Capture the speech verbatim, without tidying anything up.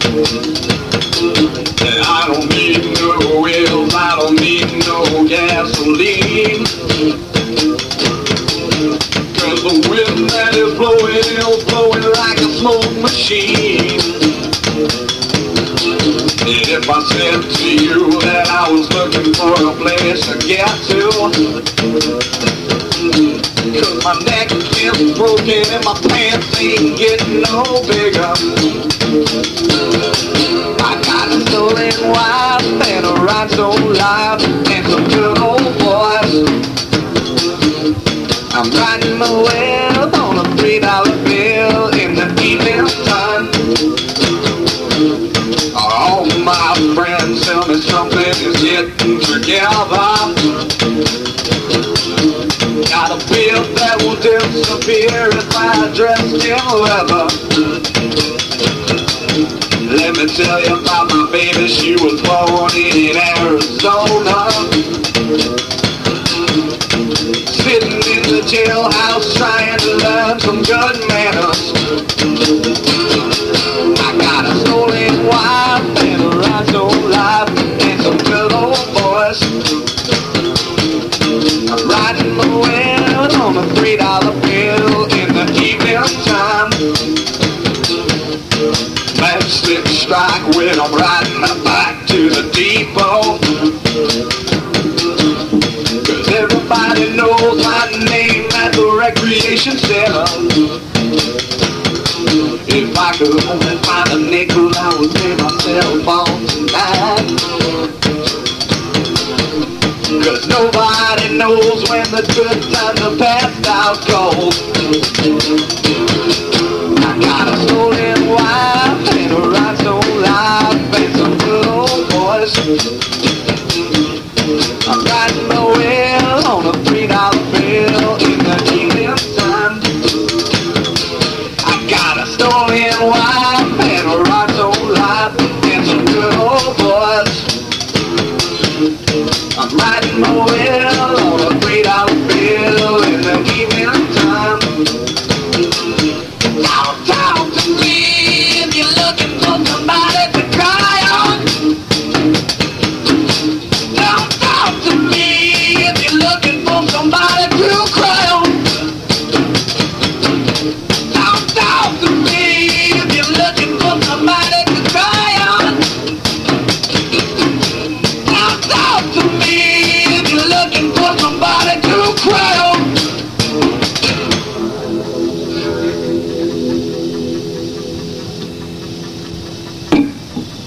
And I don't need no wheels, I don't need no gasoline. Cause the wind that is blowing is blowing like a smoke machine. And if I said to you that I was looking for a place to get to, cause my neck is broken and my pants ain't getting no bigger, I got a stolen wife and a rhinestone life and some good old boys. I'm riding my wheel on a three dollar bill in the evening time. All my friends tell me something is getting together. Got a bill that will disappear if I dress in leather. Let me tell you about my baby, she was born in Arizona. Sitting in the jailhouse trying to learn some good manners. I got a stolen wife and a rhinestone life and some good old boys. I'm riding my wheel on a three dollar bill in the evening time. Matchstick strike when I'm riding my bike to the depot. Cause everybody knows my name at the recreation center. If I could only find a nickel, I would pay myself on tonight. Cause nobody knows when the good times are passed out cold.